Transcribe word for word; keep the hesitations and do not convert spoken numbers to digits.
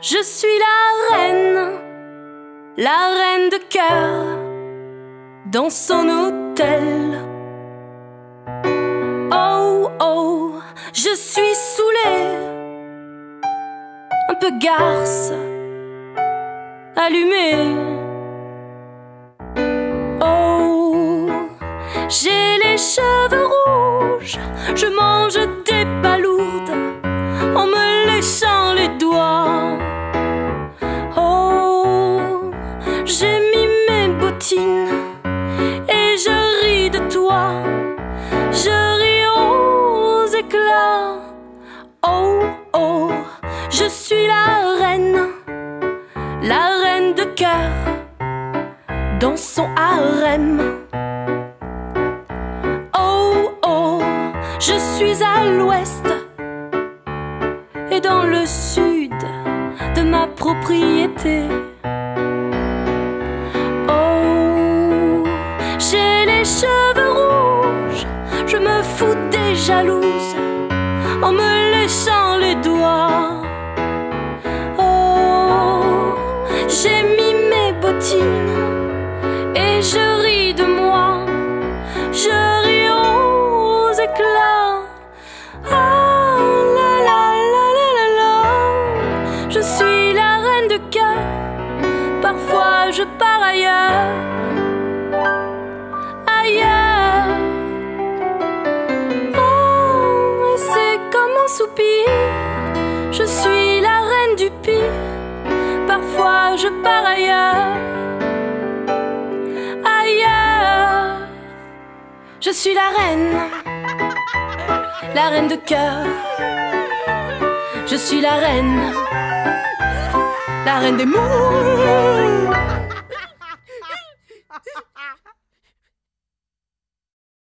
Je suis la reine, la reine de cœur, dans son hôtel. Oh oh, je suis saoulée, un peu garce, allumée. Oh, j'ai les cheveux rouges, je mange des palourdes en me léchant les doigts. Oh, j'ai mis mes bottines et je ris de toi, je ris aux éclats. Oh oh, je suis la reine, la reine de cœur, dans son harem. Oh oh, je suis à l'ouest et dans le sud de ma propriété. Oh, j'ai les cheveux rouges, je me fous des jalouses en me léchant les doigts. Oh, j'ai mis mes bottines et je ris de moi, je ris aux éclats. Ah la la la la la la, je suis la reine de cœur, parfois je pars ailleurs, ailleurs. Oh, et c'est comme un soupir, je suis la reine du pire, parfois je pars ailleurs. Je suis la reine, la reine de cœur. Je suis la reine, la reine des mots.